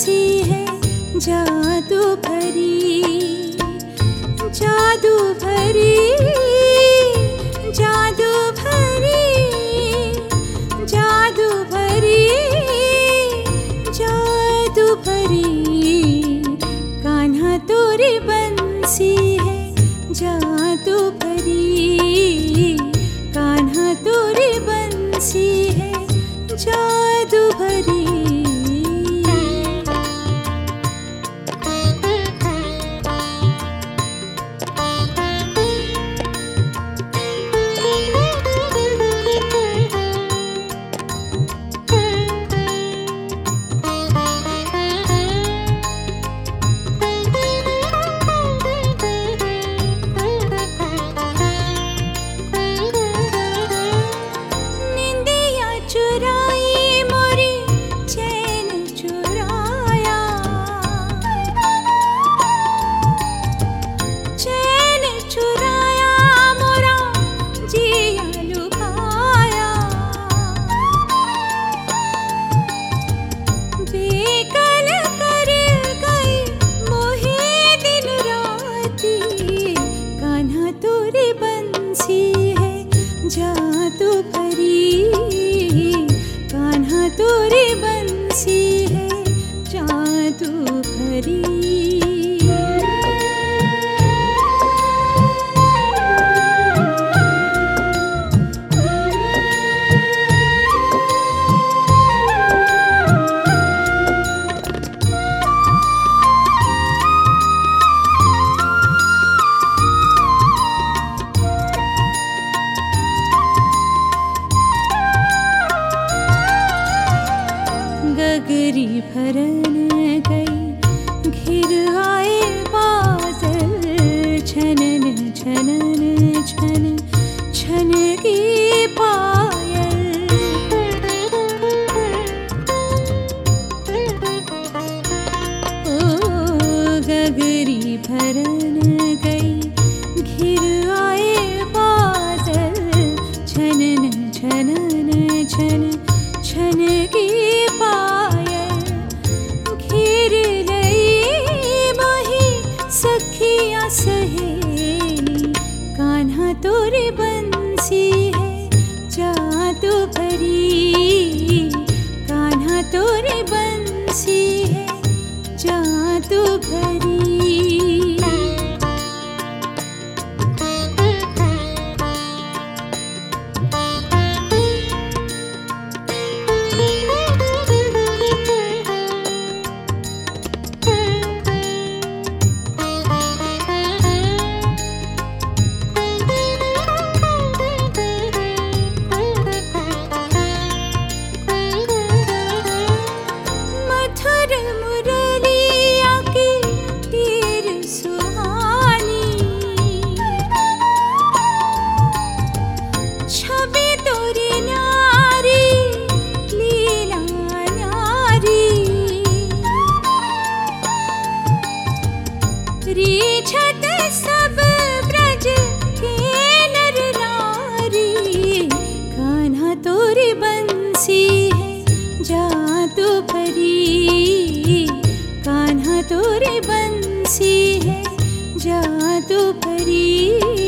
बंसी है जादू भरी, जादू भरी, जादू भरी, जादू भरी, जादू भरी। कान्हा तोरी बंसी है जादू भरी, कान्हा तोरी बंसी है जादू भरी। जादू भरी, कान्हा तोरी बंसी है जादू भरी। गगरी भरन गई घिर आए बादल, छनन छनन छन छन की पायल। ओ गगरी भरन गई घिर आए बादल, छनन छनन छन छन की पायल। घेर लई मोही सखियाँ सहेली, कान्हा तोरी बंसी है जादू भरी, कान्हा तोरी बंसी है जादू भरी। रीछत सब ब्रज के नर नारी, कान्हा तोरी बंसी है जादू भरी, कान्हा तोरी बंसी है जादू भरी।